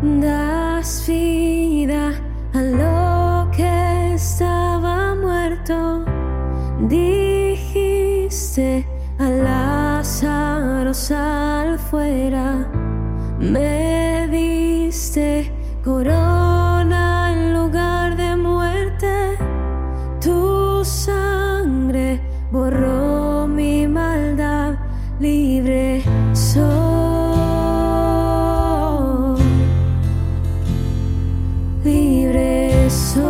Das vida a lo que estaba muerto. Dijiste a Lázaro sal fuera. Me diste corona en lugar de muerte. Tu sangre borró mi maldad. Libre soy. Libre soy.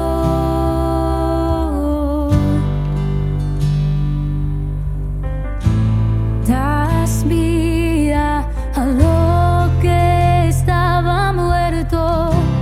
Das vida a lo que estaba muerto.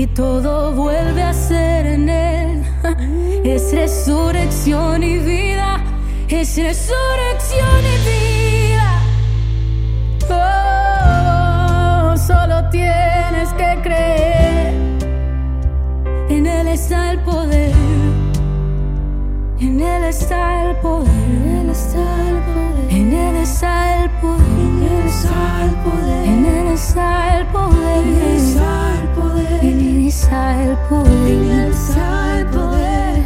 y todo vuelve a ser en Él. Es resurrección y vida, es resurrección y vida. Oh, solo tienes que creer. En Él está el poder, en Él está el poder, en Él está el poder, en Él está el poder, en Él está el poder, en Él está el poder, en Él está el poder, en Él está el poder, en Él está el poder.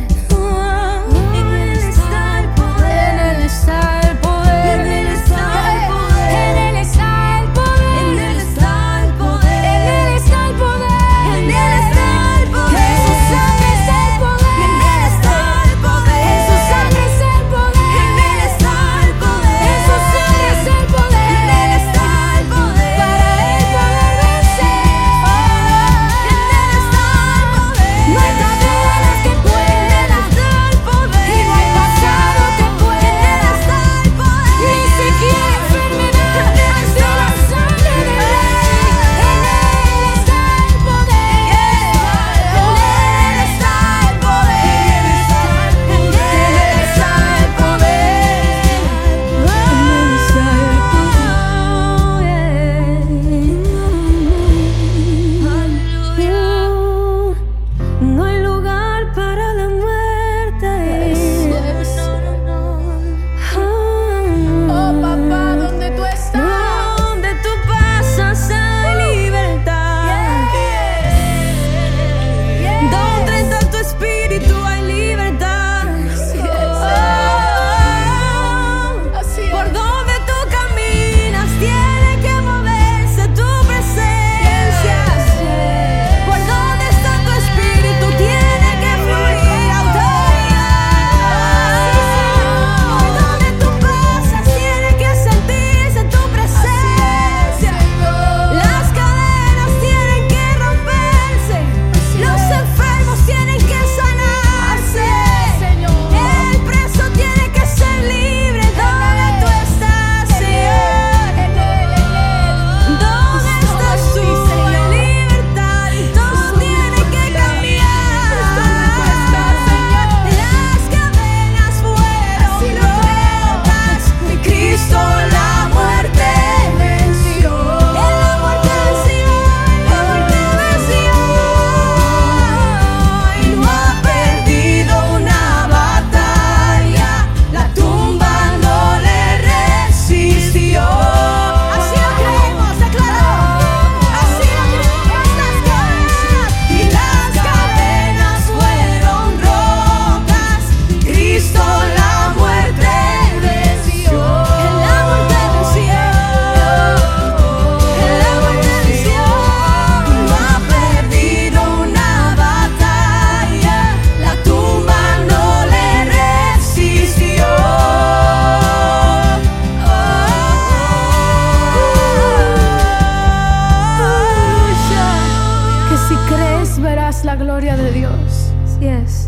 La gloria de Dios. Así es.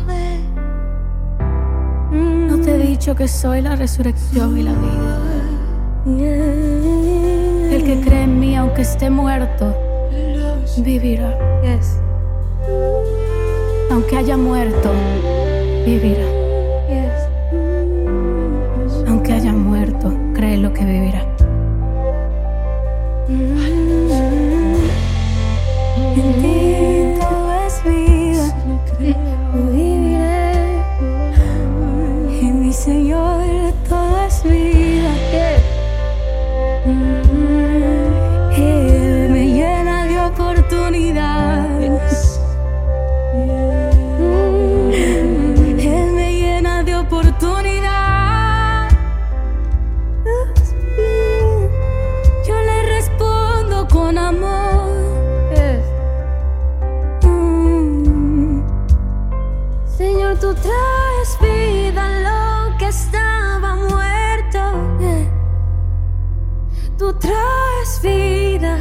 No te he dicho que soy la resurrección y la vida. El que cree en mí, aunque esté muerto, vivirá. Yes. Aunque haya muerto, vivirá. Yes. Aunque haya muerto, cree lo que vivirá. En ti todo es vida, viviré. En mi Señor todo es vida. Él me llena de oportunidades. Él me llena de oportunidades. Yo le respondo con amor. Tú traes vida a lo que estaba muerto. Tú traes vida.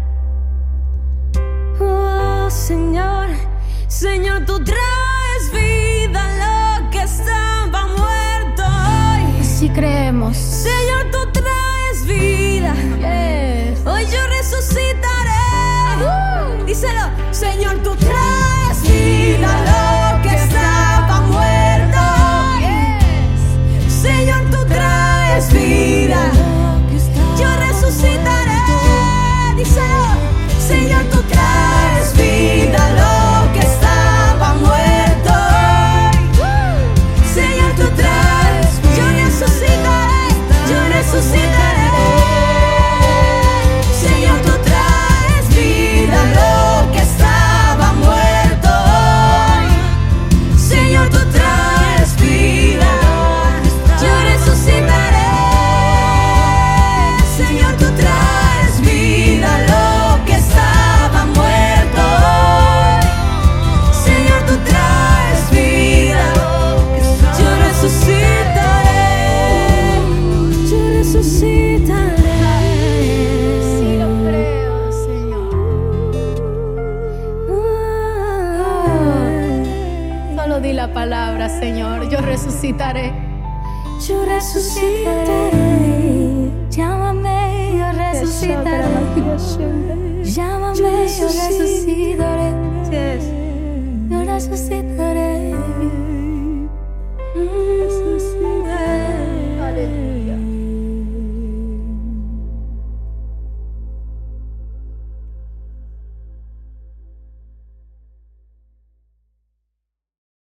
Oh Señor, Señor, tú traes vida a lo que estaba muerto. Si creemos, Señor, tú traes vida. Hoy yo resucitaré. Díselo. Señor, tú traes vida a lo que estaba muerto. Señor, tú traes vida. Yo resucitaré, díselo. Señor, tú traes vida a lo que estaba muerto. Señor, tú traes, yo resucitaré, yo resucitaré. Señor, tú traes vida a lo que estaba muerto. Señor, tú traes vida, yo resucitaré. Señor, tú traes vida a lo que estaba muerto. Señor, tú traes vida, yo resucitaré, yo resucitaré. Si lo creo, Señor. Solo di la palabra, Señor. Yo resucitaré. Yo resucitaré. Llámame, yo resucitaré. Llámame, yo resucitaré. Yo resucitaré.